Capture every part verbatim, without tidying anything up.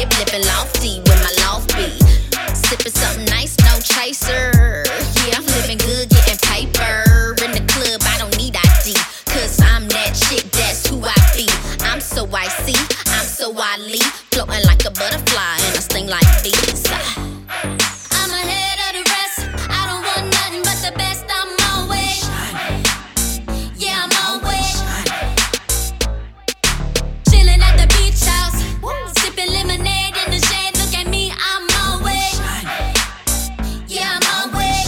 crib, living lofty with my loft be. Sipping something nice, no chaser. Yeah, I'm living good, getting paper. In the club, I don't need I D, cause I'm that chick, that's who I be. I'm so icy, I'm so wily, floating like a butterfly and I sting like bees. I'm ahead of the rest, I don't want nothing but the best. I'm always shining. Yeah, I'm always shining. Chilling at the beach house, sipping lemonade in the shade. Look at me, I'm always shining. Yeah, I'm always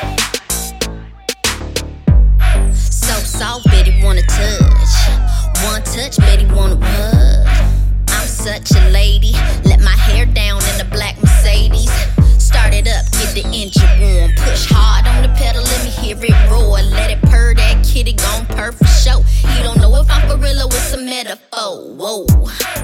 shining. So soft, Betty wanna touch. One touch, Betty wanna hug. I'm such a lady. Let my hair down in the black Mercedes. Start it up, get the engine warm. Push hard on the pedal, let me hear it roar. Let it purr, that kitty gon' purr for show. You don't know if I'm for real or it's a metaphor. Whoa.